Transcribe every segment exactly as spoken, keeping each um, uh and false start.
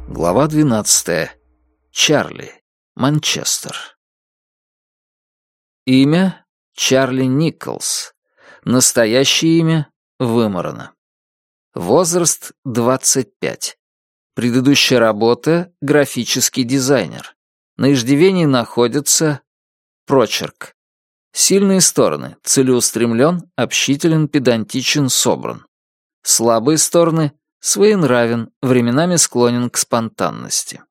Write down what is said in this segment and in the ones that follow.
Глава двенадцатая. Чарли. Манчестер. Имя — Чарли Николс. Настоящее имя — вымарано. Возраст — двадцать пять. Предыдущая работа — графический дизайнер. На иждивении находится прочерк. Сильные стороны — целеустремлен, общителен, педантичен, собран. Слабые стороны — своенравен, временами склонен к спонтанности.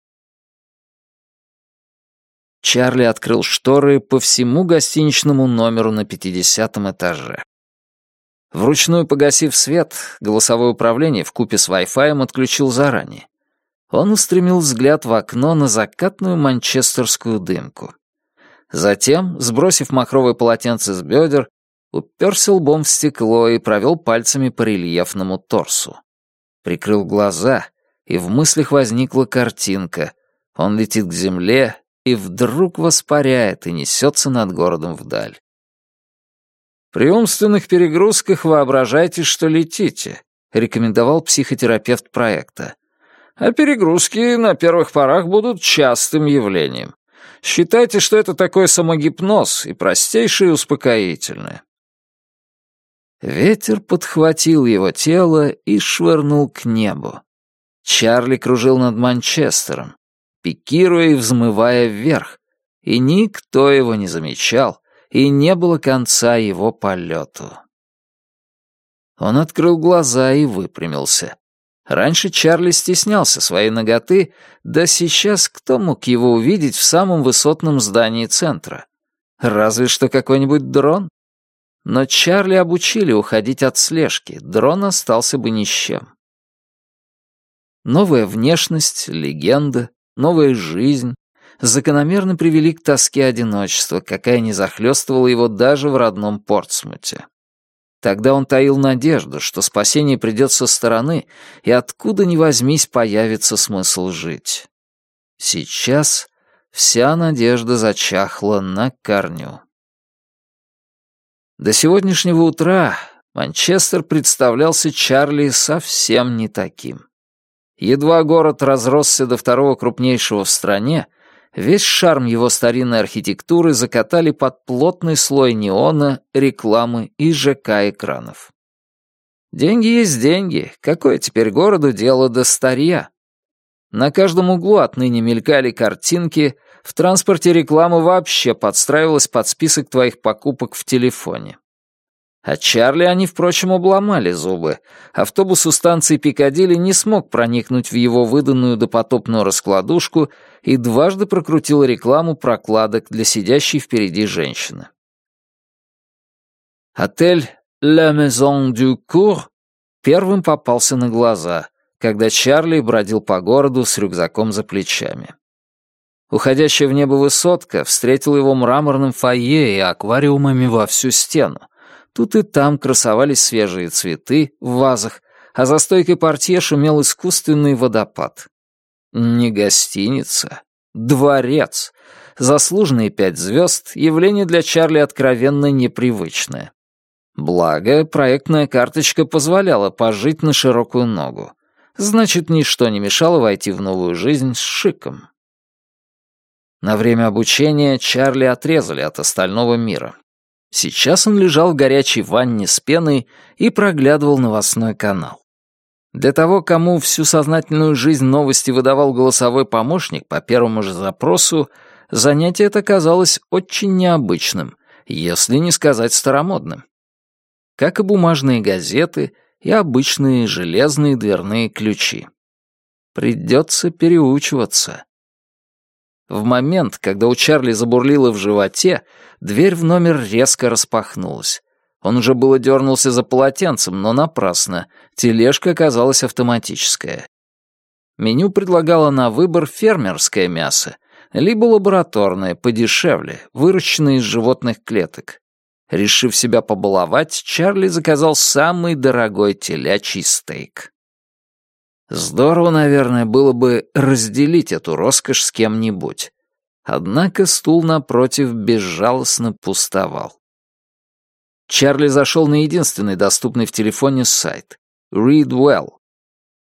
Чарли открыл шторы по всему гостиничному номеру на пятидесятом этаже. Вручную погасив свет, голосовое управление вкупе с Wi-Fi отключил заранее. Он устремил взгляд в окно на закатную манчестерскую дымку. Затем, сбросив махровое полотенце с бедер, уперся лбом в стекло и провел пальцами по рельефному торсу. Прикрыл глаза, и в мыслях возникла картинка. Он летит к земле и вдруг воспаряет и несется над городом вдаль. «При умственных перегрузках воображайте, что летите», — рекомендовал психотерапевт проекта. «А перегрузки на первых порах будут частым явлением. Считайте, что это такой самогипноз и простейшее успокоительное». Ветер подхватил его тело и швырнул к небу. Чарли кружил над Манчестером, пикируя и взмывая вверх, и никто его не замечал, и не было конца его полету. Он открыл глаза и выпрямился. Раньше Чарли стеснялся своей наготы, да сейчас кто мог его увидеть в самом высотном здании центра? Разве что какой-нибудь дрон? Но Чарли обучили уходить от слежки, дрон остался бы ни с чем. Новая внешность, легенда, новая жизнь закономерно привели к тоске одиночества, какая не захлестывала его даже в родном Портсмуте. Тогда он таил надежду, что спасение придет со стороны, и откуда ни возьмись появится смысл жить. Сейчас вся надежда зачахла на корню. До сегодняшнего утра Манчестер представлялся Чарли совсем не таким. Едва город разросся до второго крупнейшего в стране, весь шарм его старинной архитектуры закатали под плотный слой неона, рекламы и ЖК-экранов. Деньги есть деньги, какое теперь городу дело до старья? На каждом углу отныне мелькали картинки, в транспорте реклама вообще подстраивалась под список твоих покупок в телефоне. А Чарли они, впрочем, обломали зубы. Автобус у станции Пикадилли не смог проникнуть в его выданную допотопную раскладушку и дважды прокрутил рекламу прокладок для сидящей впереди женщины. Отель «La Maison du Cour» первым попался на глаза, когда Чарли бродил по городу с рюкзаком за плечами. Уходящая в небо высотка встретила его мраморным фойе и аквариумами во всю стену. Тут и там красовались свежие цветы в вазах, а за стойкой портье шумел искусственный водопад. Не гостиница, дворец. Заслуженные пять звезд — явление для Чарли откровенно непривычное. Благо, проектная карточка позволяла пожить на широкую ногу. Значит, ничто не мешало войти в новую жизнь с шиком. На время обучения Чарли отрезали от остального мира. Сейчас он лежал в горячей ванне с пеной и проглядывал новостной канал. Для того, кому всю сознательную жизнь новости выдавал голосовой помощник по первому же запросу, занятие это казалось очень необычным, если не сказать старомодным. Как и бумажные газеты и обычные железные дверные ключи. Придется переучиваться. В момент, когда у Чарли забурлило в животе, дверь в номер резко распахнулась. Он уже было дернулся за полотенцем, но напрасно. Тележка оказалась автоматическая. Меню предлагало на выбор фермерское мясо, либо лабораторное, подешевле, выращенное из животных клеток. Решив себя побаловать, Чарли заказал самый дорогой телячий стейк. Здорово, наверное, было бы разделить эту роскошь с кем-нибудь. Однако стул напротив безжалостно пустовал. Чарли зашел на единственный доступный в телефоне сайт — Read Well.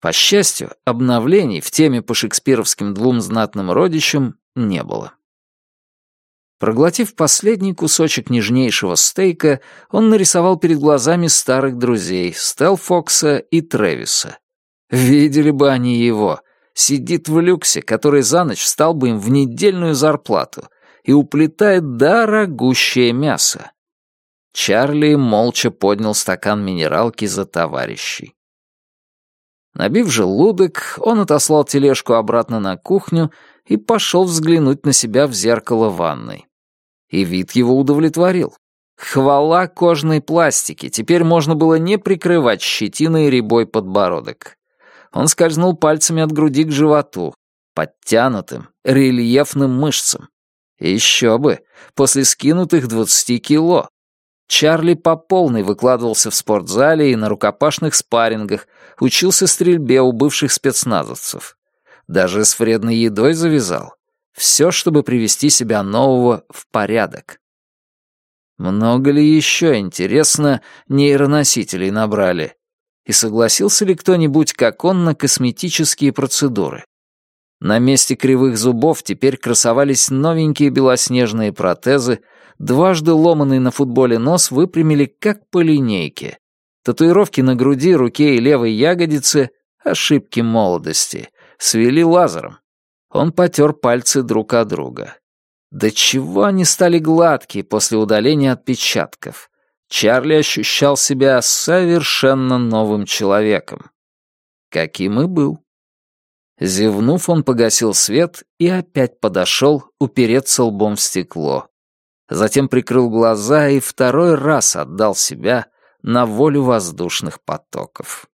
По счастью, обновлений в теме по шекспировским двум знатным родичам не было. Проглотив последний кусочек нежнейшего стейка, он нарисовал перед глазами старых друзей Стелл Фокса и Трэвиса. Видели бы они его. Сидит в люксе, который за ночь стал бы им в недельную зарплату, и уплетает дорогущее мясо. Чарли молча поднял стакан минералки за товарищей. Набив желудок, он отослал тележку обратно на кухню и пошел взглянуть на себя в зеркало ванной. И вид его удовлетворил. Хвала кожной пластике, теперь можно было не прикрывать щетиной и рябой подбородок. Он скользнул пальцами от груди к животу, подтянутым, рельефным мышцам. И еще бы, после скинутых двадцати кило. Чарли по полной выкладывался в спортзале и на рукопашных спаррингах, учился стрельбе у бывших спецназовцев. Даже с вредной едой завязал. Все, чтобы привести себя нового в порядок. Много ли еще, интересно, нейроносителей набрали? И согласился ли кто-нибудь, как он, на косметические процедуры? На месте кривых зубов теперь красовались новенькие белоснежные протезы, дважды ломанный на футболе нос выпрямили как по линейке. Татуировки на груди, руке и левой ягодице — ошибки молодости, свели лазером. Он потер пальцы друг от друга. Да чего они стали гладкие после удаления отпечатков? Чарли ощущал себя совершенно новым человеком. Каким и был. Зевнув, он погасил свет и опять подошел упереться лбом в стекло. Затем прикрыл глаза и второй раз отдал себя на волю воздушных потоков.